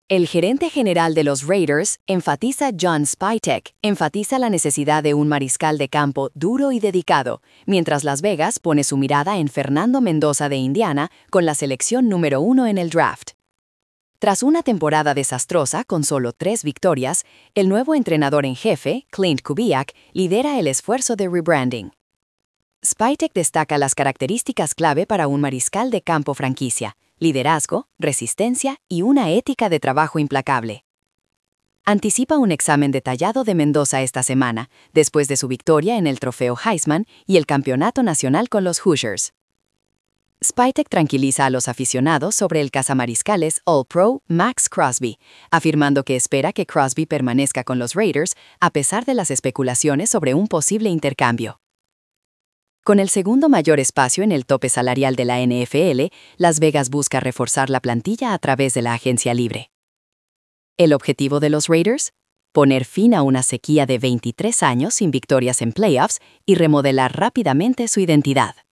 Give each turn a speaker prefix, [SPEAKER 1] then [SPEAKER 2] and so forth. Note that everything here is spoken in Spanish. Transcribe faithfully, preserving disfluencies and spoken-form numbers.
[SPEAKER 1] El gerente general de los Raiders, enfatiza John Spytek, enfatiza la necesidad de un mariscal de campo duro y dedicado, mientras Las Vegas pone su mirada en Fernando Mendoza de Indiana con la selección número uno en el draft. Tras una temporada desastrosa con solo tres victorias, el nuevo entrenador en jefe, Clint Kubiak, lidera el esfuerzo de rebranding. Spytek destaca las características clave para un mariscal de campo franquicia: liderazgo, resistencia y una ética de trabajo implacable. Anticipa un examen detallado de Mendoza esta semana, después de su victoria en el trofeo Heisman y el campeonato nacional con los Hoosiers. Spytek tranquiliza a los aficionados sobre el cazamariscales All-Pro Max Crosby, afirmando que espera que Crosby permanezca con los Raiders a pesar de las especulaciones sobre un posible intercambio. Con el segundo mayor espacio en el tope salarial de la N F L, Las Vegas busca reforzar la plantilla a través de la agencia libre. ¿El objetivo de los Raiders? Poner fin a una sequía de veintitrés años sin victorias en playoffs y remodelar rápidamente su identidad.